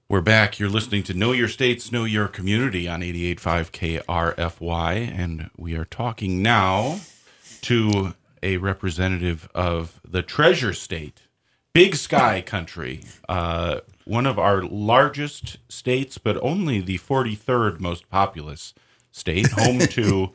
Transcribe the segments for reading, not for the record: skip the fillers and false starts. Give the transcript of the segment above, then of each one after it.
We're back. You're listening to Know Your States, Know Your Community on 88.5 KRFY, and we are talking now to a representative of the Treasure State, Big Sky Country, one of our largest states, but only the 43rd most populous state, home to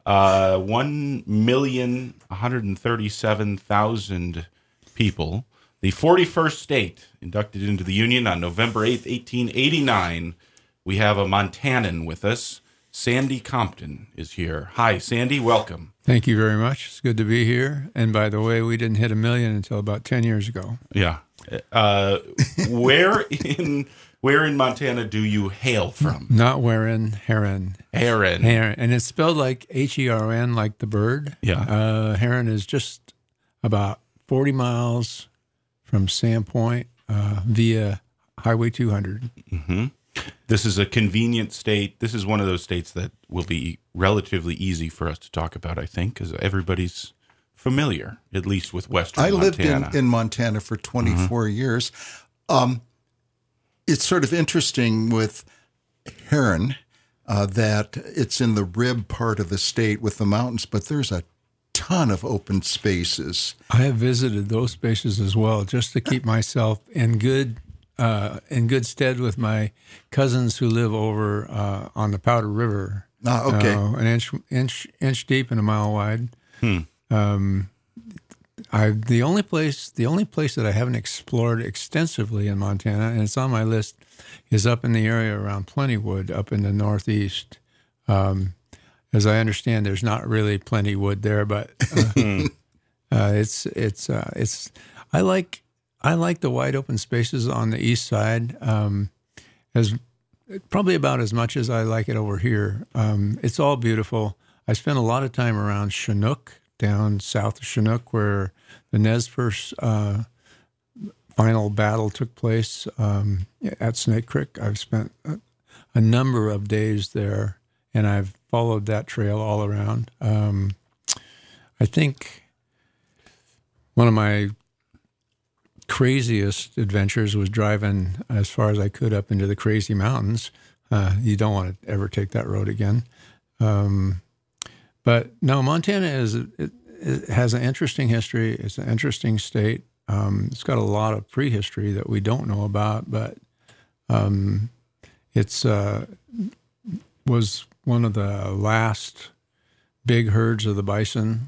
1,137,000 people. The 41st state inducted into the Union on November 8th, 1889. We have a Montanan with us. Sandy Compton is here. Hi, Sandy. Welcome. Thank you very much. It's good to be here. And by the way, we didn't hit 1 million until about 10 years ago. Yeah. Where in Montana do you hail from? Not Warren, Heron. Heron. And it's spelled like H-E-R-N, like the bird. Yeah. Heron is just about 40 miles from Sandpoint via Highway 200. Mm-hmm. This is a convenient state. This is one of those states that will be relatively easy for us to talk about, I think, because everybody's familiar, at least with Western Montana. I lived in Montana for 24 years. It's sort of interesting with Heron that it's in the rib part of the state with the mountains, but there's a ton of open spaces. I have visited those spaces as well, just to keep myself in good stead with my cousins who live over on the Powder River. Okay, an inch deep and a mile wide. The only place that I haven't explored extensively in Montana, and it's on my list, is up in the area around Plentywood, up in the northeast. As I understand, there's not really plenty wood there, but it's. I like the wide open spaces on the east side, as probably about as much as I like it over here. It's all beautiful. I spent a lot of time around Chinook, down south of Chinook, where the Nez Perce final battle took place at Snake Creek. I've spent a number of days there, and I've followed that trail all around. I think one of my craziest adventures was driving as far as I could up into the Crazy Mountains. You don't want to ever take that road again. But no, Montana it has an interesting history. It's an interesting state. It's got a lot of prehistory that we don't know about, but it's was one of the last big herds of the bison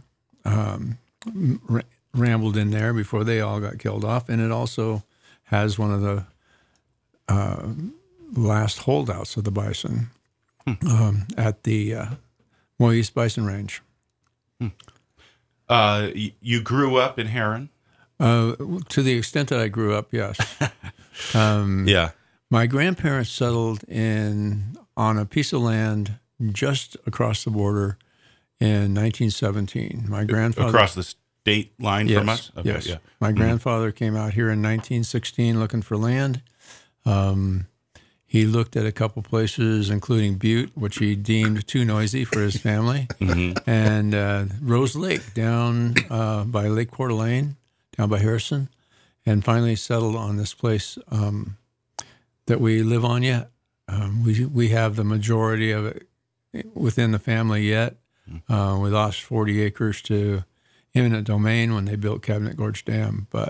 rambled in there before they all got killed off, and it also has one of the last holdouts of the bison at the Moy East Bison Range. You grew up in Heron? To the extent that I grew up, yes. Yeah. My grandparents settled on a piece of land just across the border in 1917. My grandfather Across the state line from us? Okay, yes. Yeah. My grandfather came out here in 1916 looking for land. He looked at a couple places, including Butte, which he deemed too noisy for his family, and Rose Lake down by Lake Coeur d'Alene, down by Harrison, and finally settled on this place that we live on yet. We have the majority of it within the family yet. We lost 40 acres to eminent domain when they built Cabinet Gorge Dam, but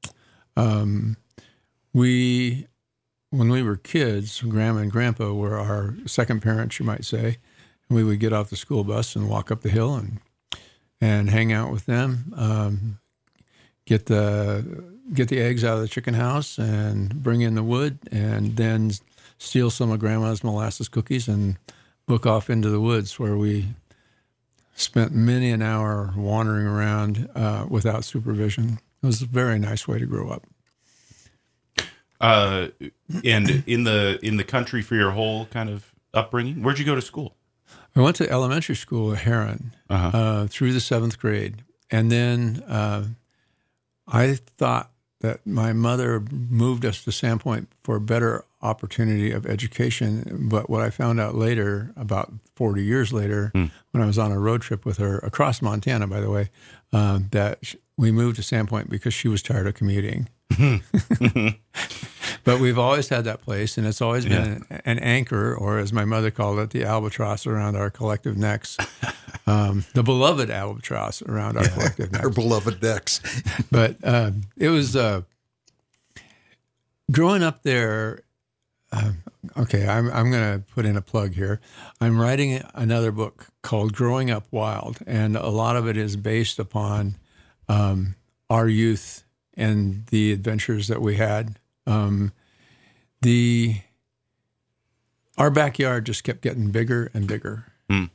when we were kids, Grandma and Grandpa were our second parents, you might say, and we would get off the school bus and walk up the hill and hang out with them, get the eggs out of the chicken house and bring in the wood, and then steal some of Grandma's molasses cookies and book off into the woods, where we spent many an hour wandering around without supervision. It was a very nice way to grow up. And in the country for your whole kind of upbringing, where'd you go to school? I went to elementary school at Heron through the 7th grade. And then I thought that my mother moved us to Sandpoint for a better opportunity of education. But what I found out later, about 40 years later, when I was on a road trip with her across Montana, by the way, that we moved to Sandpoint because she was tired of commuting. But we've always had that place, and it's always been an anchor, or as my mother called it, the albatross around our collective necks. The beloved albatross around our collective necks. Our beloved necks. But it was growing up there. Okay, I'm going to put in a plug here. I'm writing another book called Growing Up Wild, and a lot of it is based upon our youth and the adventures that we had. Our backyard just kept getting bigger and bigger.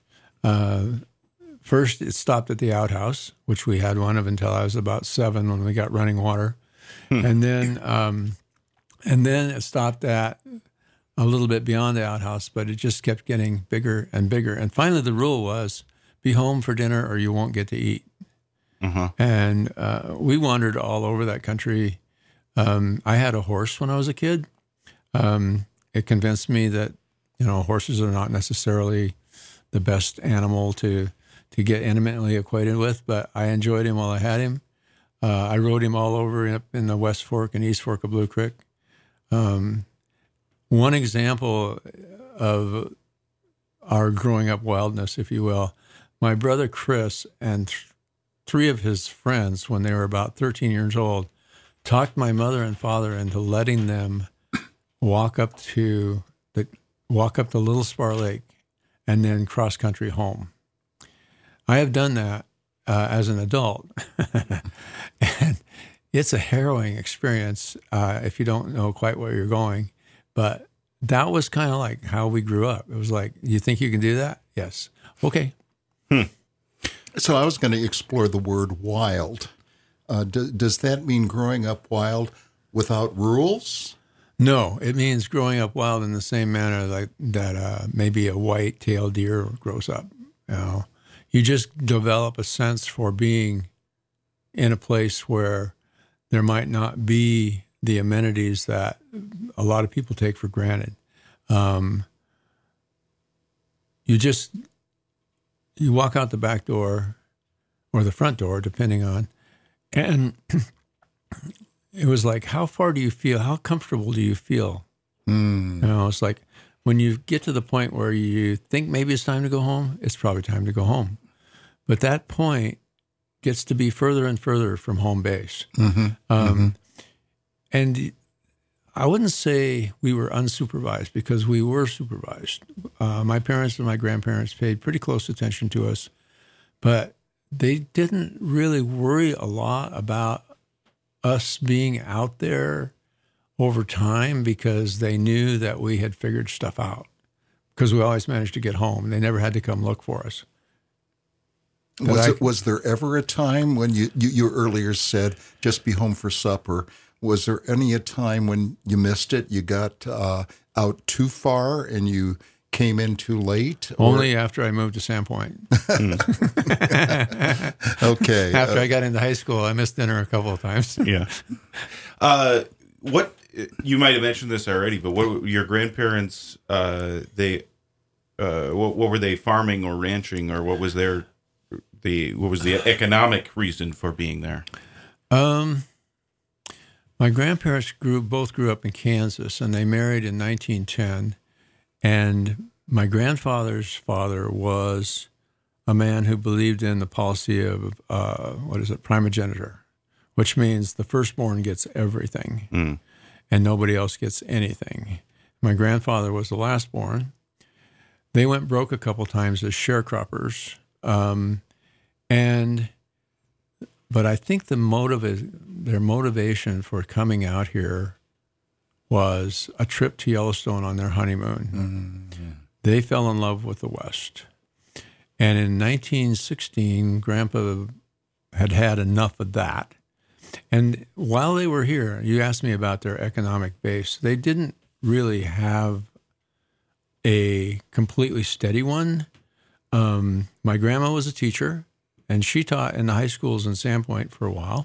First, it stopped at the outhouse, which we had one of until I was about 7 when we got running water, and then it stopped at a little bit beyond the outhouse, but it just kept getting bigger and bigger. And finally, the rule was, be home for dinner or you won't get to eat. And we wandered all over that country. I had a horse when I was a kid. It convinced me that, horses are not necessarily the best animal to get intimately acquainted with, but I enjoyed him while I had him. I rode him all over up in the West Fork and East Fork of Blue Creek. One example of our growing up wildness, if you will, my brother Chris and 3 of his friends, when they were about 13 years old, talked my mother and father into letting them walk up to Little Spar Lake and then cross country home. I have done that as an adult, and it's a harrowing experience if you don't know quite where you're going. But that was kind of like how we grew up. It was like, you think you can do that? Yes. Okay. So I was going to explore the word wild. Does that mean growing up wild without rules? No, it means growing up wild in the same manner like that maybe a white-tailed deer grows up. You just develop a sense for being in a place where there might not be the amenities that a lot of people take for granted. You walk out the back door or the front door, depending on, and it was like, how far do you feel? How comfortable do you feel? It's like when you get to the point where you think maybe it's time to go home, it's probably time to go home. But that point gets to be further and further from home base. And I wouldn't say we were unsupervised because we were supervised. My parents and my grandparents paid pretty close attention to us, but they didn't really worry a lot about us being out there over time because they knew that we had figured stuff out because we always managed to get home and they never had to come look for us. Was there ever a time when you earlier said just be home for supper? Was there any a time when you missed it? You got out too far and you came in too late? Only after I moved to Sandpoint. Okay. After I got into high school, I missed dinner a couple of times. Yeah. What you might have mentioned this already, but what your grandparents? What were they farming or ranching, or what was the economic reason for being there? My grandparents both grew up in Kansas, and they married in 1910. And my grandfather's father was a man who believed in the policy of primogeniture, which means the firstborn gets everything, and nobody else gets anything. My grandfather was the lastborn. They went broke a couple times as sharecroppers, but I think their motivation for coming out here was a trip to Yellowstone on their honeymoon. They fell in love with the West. And in 1916, Grandpa had enough of that. And while they were here, you asked me about their economic base. They didn't really have a completely steady one. My grandma was a teacher, and she taught in the high schools in Sandpoint for a while,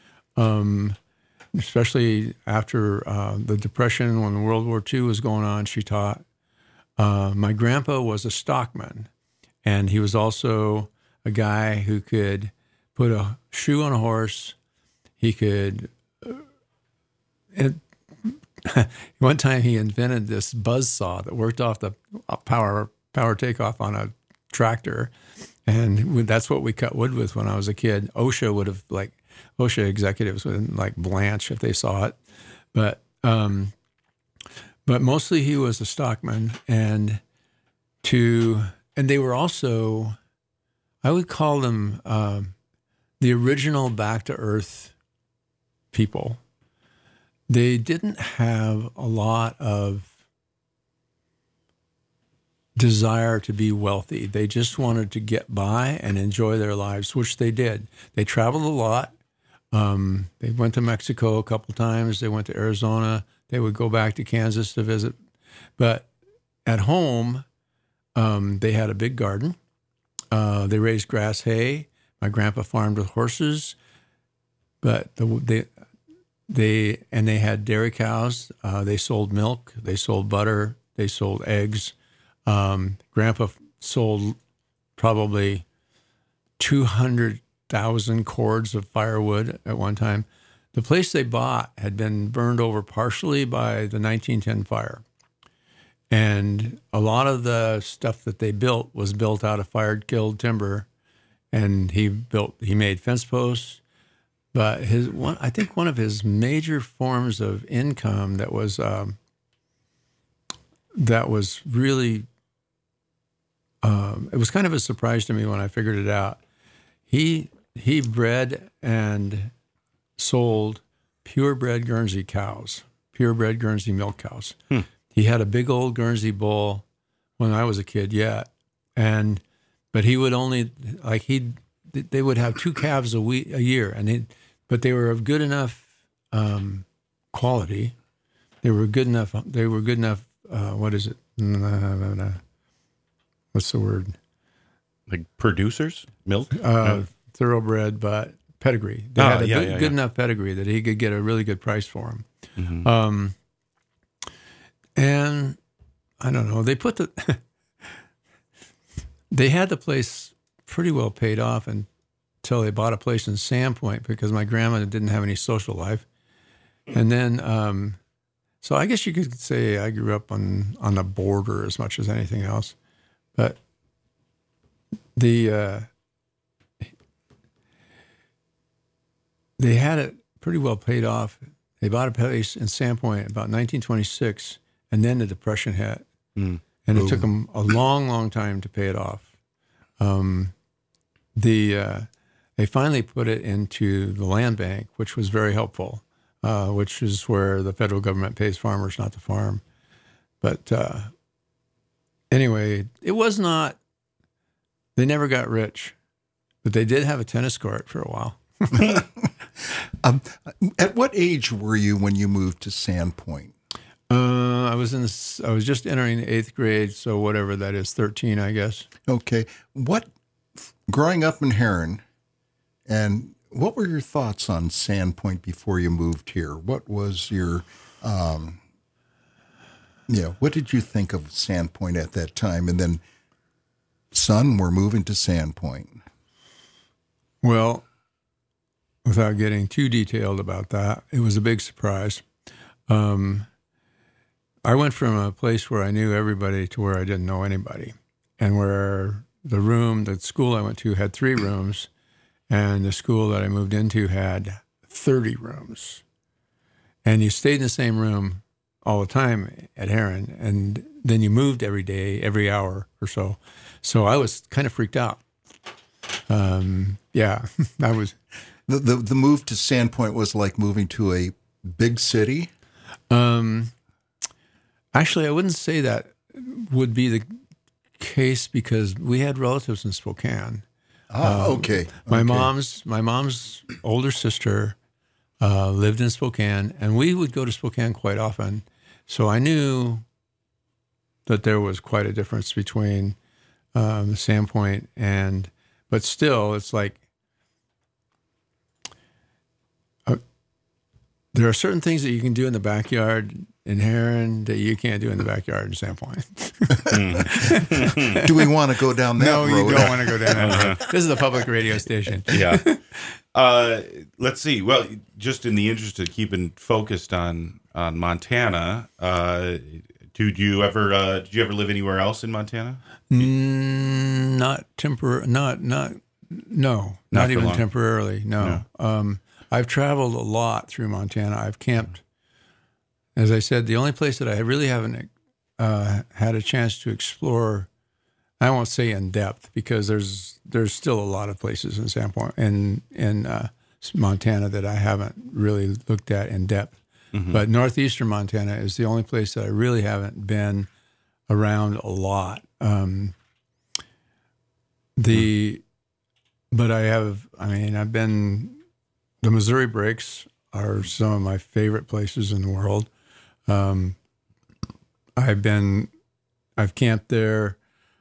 especially after the Depression, when World War II was going on, she taught. My grandpa was a stockman, and he was also a guy who could put a shoe on a horse. He could one time he invented this buzz saw that worked off the power takeoff on a tractor, and that's what we cut wood with when I was a kid. OSHA executives would like blanch if they saw it, but mostly he was a stockman, and they were also, I would call them the original back to earth people. They didn't have a lot of desire to be wealthy. They just wanted to get by and enjoy their lives, which they did. They traveled a lot. They went to Mexico a couple times. They went to Arizona. They would go back to Kansas to visit. But at home, they had a big garden. They raised grass hay. My grandpa farmed with horses. But they had dairy cows. They sold milk. They sold butter. They sold eggs. Grandpa sold probably 200,000 cords of firewood at one time. The place they bought had been burned over partially by the 1910 fire. And a lot of the stuff that they built was built out of fire-killed timber. And he made fence posts. But I think one of his major forms of income that was really, it was kind of a surprise to me when I figured it out. He bred and sold purebred Guernsey cows, purebred Guernsey milk cows. He had a big old Guernsey bull when I was a kid yet. But he would only, they would have 2 calves a year, but they were of good enough quality. They were good enough. What is it? What's the word? Like producers, milk, thoroughbred, but pedigree. They had a good enough pedigree that he could get a really good price for them. Mm-hmm. And I don't know. They had the place pretty well paid off until they bought a place in Sandpoint because my grandma didn't have any social life. And then, so I guess you could say I grew up on the border as much as anything else. But they had it pretty well paid off. They bought a place in Sandpoint about 1926, and then the Depression hit. And it took them a long, long time to pay it off. They finally put it into the land bank, which was very helpful, which is where the federal government pays farmers not to farm. But anyway, it was not, they never got rich, but they did have a tennis court for a while. At what age were you when you moved to Sandpoint? I was just entering the 8th grade, so whatever that is, 13, I guess. Okay. Growing up in Heron, and what were your thoughts on Sandpoint before you moved here? What was your, what did you think of Sandpoint at that time? And then, son, we're moving to Sandpoint. Well, without getting too detailed about that, it was a big surprise. I went from a place where I knew everybody to where I didn't know anybody, and where the school I went to had 3 rooms, and the school that I moved into had 30 rooms. And you stayed in the same room all the time at Heron, and then you moved every day, every hour or so. So I was kind of freaked out. I was. The move to Sandpoint was like moving to a big city? Actually, I wouldn't say that would be the case because we had relatives in Spokane. Okay. My mom's older sister lived in Spokane, and we would go to Spokane quite often. So I knew that there was quite a difference between Sandpoint but still, it's like there are certain things that you can do in the backyard in Heron that you can't do in the backyard in Sandpoint. Do we want to go down that road? No, you don't want to go down that road. This is a public radio station. Yeah. Let's see. Well, just in the interest of keeping focused on on Montana. Did you ever live anywhere else in Montana? Not even long. temporarily. No. I've traveled a lot through Montana. I've camped. As I said, the only place that I really haven't had a chance to explore, I won't say in depth, because there's still a lot of places in Sandpoint in Montana that I haven't really looked at in depth. Mm-hmm. But northeastern Montana is the only place that I really haven't been around a lot. But I've been, the Missouri Breaks are some of my favorite places in the world. I've camped there.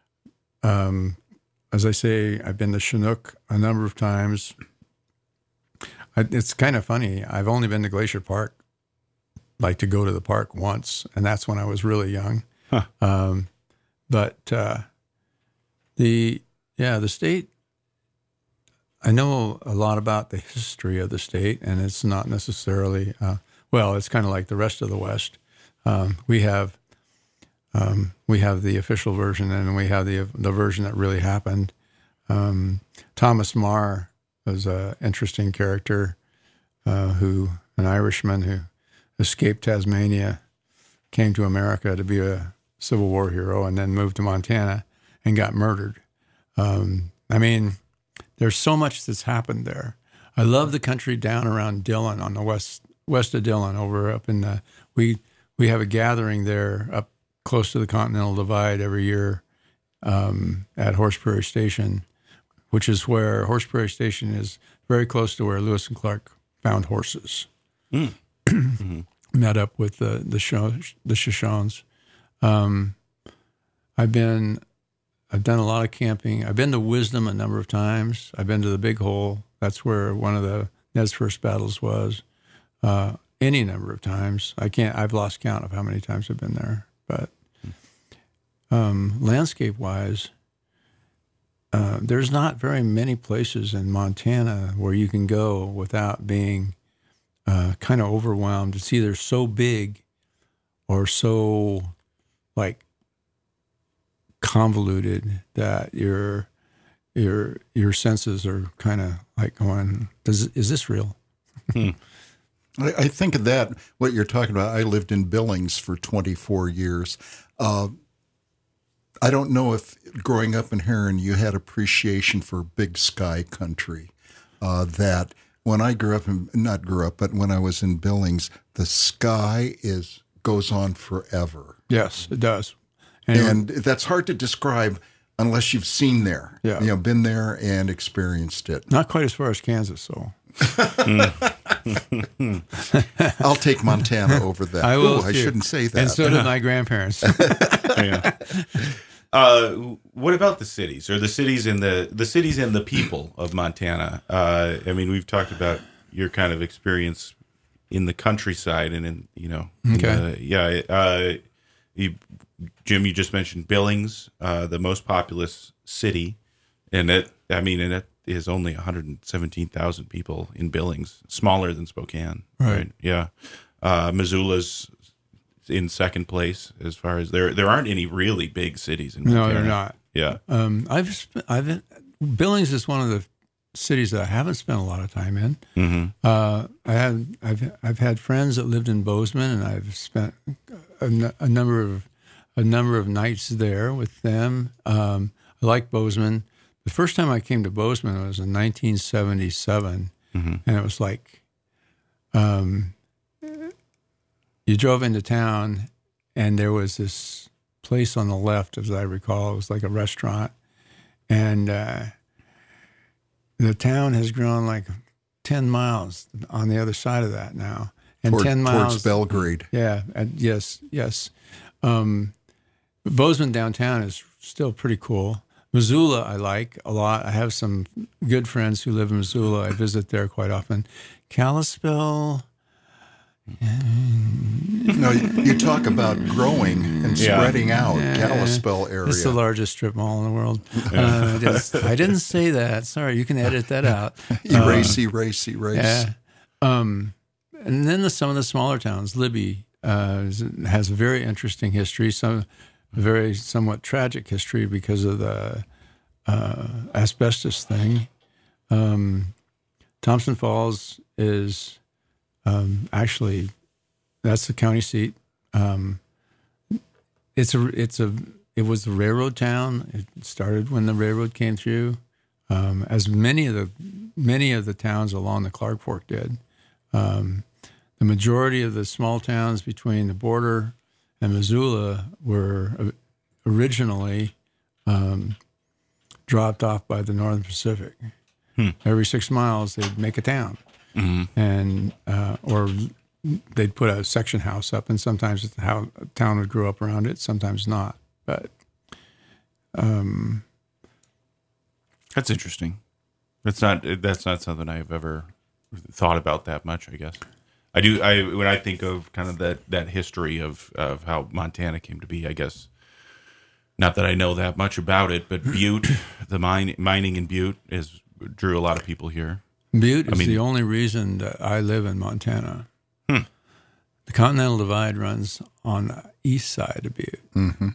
As I say, I've been to Chinook a number of times. It's kind of funny. I've only been to Glacier Park, like to go to the park once, and that's when I was really young. Huh. But the state, I know a lot about the history of the state, and it's not necessarily, it's kind of like the rest of the West. We have the official version, and we have the version that really happened. Thomas Marr was an interesting character, an Irishman who escaped Tasmania, came to America to be a Civil War hero, and then moved to Montana and got murdered. There's so much that's happened there. I love the country down around Dillon, on the west of Dillon, up in we have a gathering there up close to the Continental Divide every year at Horse Prairie Station, which is where Horse Prairie Station is very close to where Lewis and Clark found horses. Mm. Met up with the Shoshones. I've done a lot of camping. I've been to Wisdom a number of times. I've been to the Big Hole. That's where one of the Ned's first battles was. Any number of times. I've lost count of how many times I've been there. But landscape-wise, there's not very many places in Montana where you can go without being kind of overwhelmed. It's either so big or so convoluted that your senses are kind of like going, is this real? I think of that, what you're talking about. I lived in Billings for 24 years. I don't know if growing up in Heron you had appreciation for big sky country. That when I but when I was in Billings, the sky goes on forever. Yes, it does. And that's hard to describe unless you've seen there. Yeah. Been there and experienced it. Not quite as far as Kansas, so. I'll take Montana over that. I will. I shouldn't say that. And so did my grandparents. Yeah. What about the cities, or the cities and the people of Montana? We've talked about your kind of experience in the countryside and Jim, you just mentioned Billings, the most populous city, and it is only 117,000 people in Billings, smaller than Spokane. Right? Yeah. Missoula's in second place as far as there aren't any really big cities in Montana. No, they're not. Yeah. Billings is one of the cities that I haven't spent a lot of time in. Mm-hmm. I've had friends that lived in Bozeman, and I've spent a number of nights there with them. I like Bozeman. The first time I came to Bozeman was in 1977, mm-hmm. and it was like you drove into town, and there was this place on the left, as I recall. It was like a restaurant, and the town has grown like 10 miles on the other side of that now. And 10 miles towards Belgrade. Yeah, yes. Bozeman downtown is still pretty cool. Missoula I like a lot. I have some good friends who live in Missoula. I visit there quite often. Kalispell. No, you talk about growing and spreading out. Kalispell area. It's the largest strip mall in the world. I didn't say that. Sorry, you can edit that out. Racy. Yeah. And then some of the smaller towns, Libby, has a very interesting history, some very somewhat tragic history because of the asbestos thing. Thompson Falls is actually, that's the county seat. It was a railroad town. It started when the railroad came through, as many of the towns along the Clark Fork did. The majority of the small towns between the border and Missoula were originally dropped off by the Northern Pacific. Every 6 miles, they'd make a town, and or they'd put a section house up, and sometimes a town would grow up around it, sometimes not. But that's interesting. That's not something I've ever thought about that much, I guess. I do. When I think of kind of that history of how Montana came to be, I guess, not that I know that much about it, but Butte, the mining in Butte drew a lot of people here. Butte is the only reason that I live in Montana. The Continental Divide runs on the east side of Butte.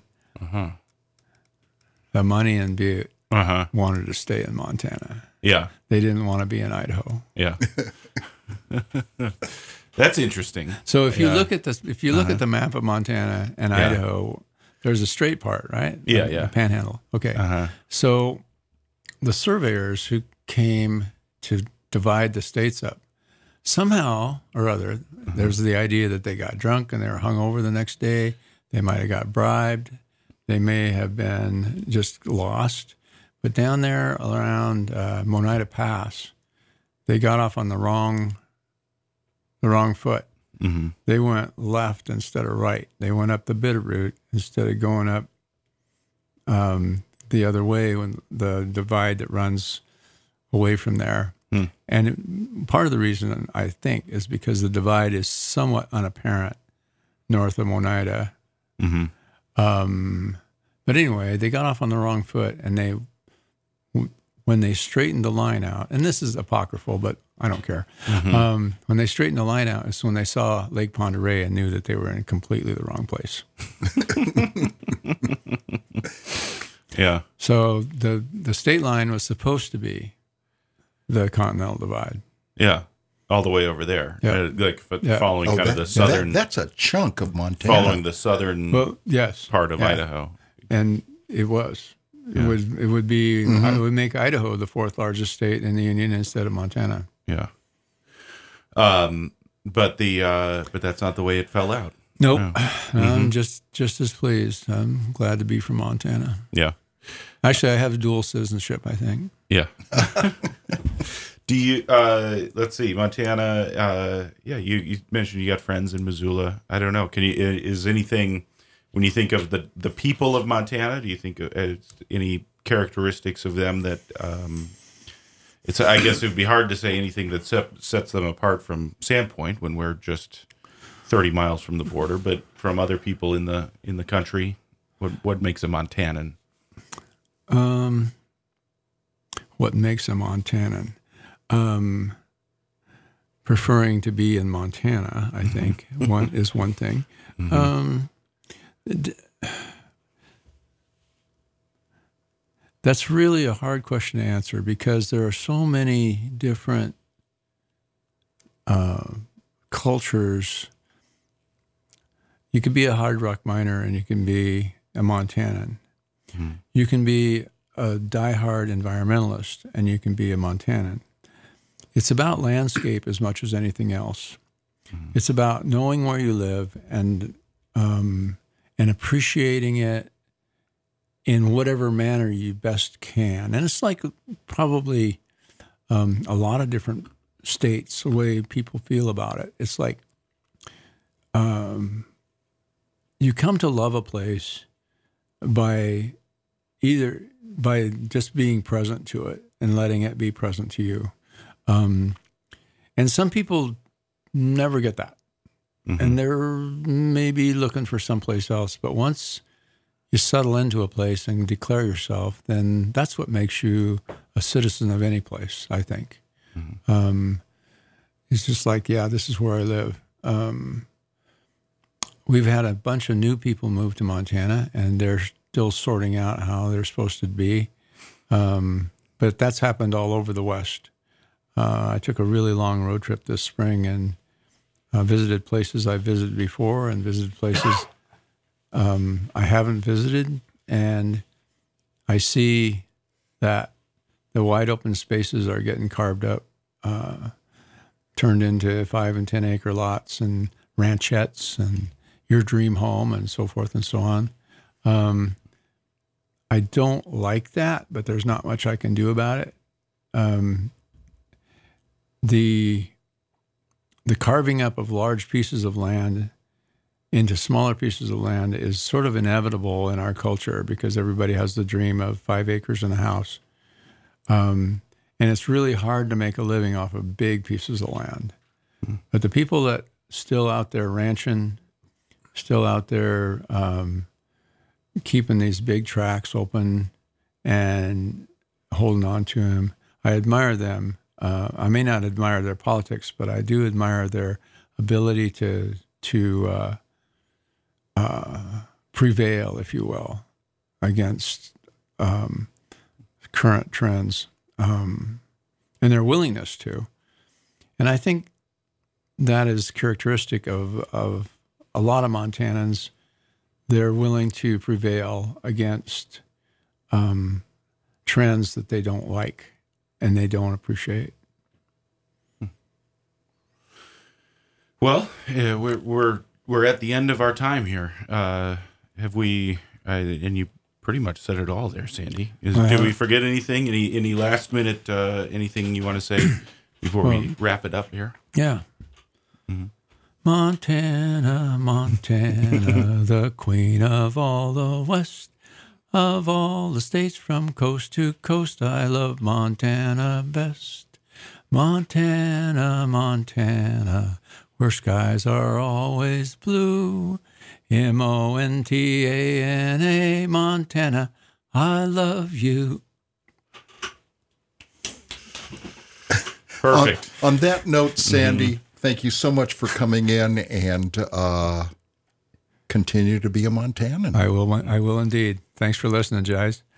The money in Butte wanted to stay in Montana. Yeah. They didn't want to be in Idaho. Yeah. That's interesting. So if you look at the map of Montana and Idaho, there's a straight part, right? Yeah, The Panhandle. Okay. So the surveyors who came to divide the states up, somehow or other, there's the idea that they got drunk and they were hung over the next day. They might have got bribed. They may have been just lost. But down there around Monida Pass, they got off on the wrong foot. They went left instead of right. They went up the Bitterroot instead of going up the other way when the divide that runs away from there. And part of the reason, I think, is because the divide is somewhat unapparent north of Monida. But anyway, they got off on the wrong foot, and when they straightened the line out, and this is apocryphal, but I don't care. When they straightened the line out, it's when they saw Lake Pend Oreille and knew that they were in completely the wrong place. Yeah. So the state line was supposed to be the Continental Divide. Yeah. All the way over there. Yeah. Following kind of the southern. That's a chunk of Montana. Following the southern part of Idaho. And it was. Yeah. It would be. It would make Idaho the fourth largest state in the union instead of Montana. Yeah. But that's not the way it fell out. Nope. No. I'm just as pleased. I'm glad to be from Montana. Yeah. Actually, I have dual citizenship, I think. Yeah. Do you? Let's see, Montana. You mentioned you got friends in Missoula. I don't know. Is anything when you think of the people of Montana? Do you think of any characteristics of them that? I guess it would be hard to say anything that sets them apart from Sandpoint when we're just 30 miles from the border, but from other people in the country, what makes a Montanan? What makes a Montanan? Preferring to be in Montana, I think, is one thing. That's really a hard question to answer because there are so many different cultures. You could be a hard rock miner and you can be a Montanan. You can be a diehard environmentalist and you can be a Montanan. It's about landscape as much as anything else. It's about knowing where you live and appreciating it in whatever manner you best can. And it's like probably a lot of different states, the way people feel about it. It's like you come to love a place by just being present to it and letting it be present to you. And some people never get that. And they're maybe looking for someplace else. But once you settle into a place and declare yourself, then that's what makes you a citizen of any place, I think. It's just like, this is where I live. we've had a bunch of new people move to Montana, and they're still sorting out how they're supposed to be. But that's happened all over the West. I took a really long road trip this spring and visited places I've visited before and visited places I haven't visited. And I see that the wide open spaces are getting carved up, turned into 5 and 10 acre lots and ranchettes and your dream home and so forth and so on. I don't like that, but there's not much I can do about it. The carving up of large pieces of land into smaller pieces of land is sort of inevitable in our culture because everybody has the dream of 5 acres and a house. And it's really hard to make a living off of big pieces of land. Mm-hmm. But the people that still out there ranching, still out there keeping these big tracts open and holding on to them, I admire them. I may not admire their politics, but I do admire their ability to prevail, if you will, against current trends, and their willingness to. And I think that is characteristic of a lot of Montanans. They're willing to prevail against trends that they don't like and they don't appreciate. Well, we're at the end of our time here. Have we? And you pretty much said it all there, Sandy. Did we forget anything? Any last minute anything you want to say before we wrap it up here? Yeah. Mm-hmm. Montana, Montana, the queen of all the West, of all the states from coast to coast, I love Montana best. Montana, Montana, where skies are always blue. Montana, Montana, I love you. Perfect. On that note, Sandy, thank you so much for coming in and continue to be a Montanan. I will indeed. Thanks for listening, guys.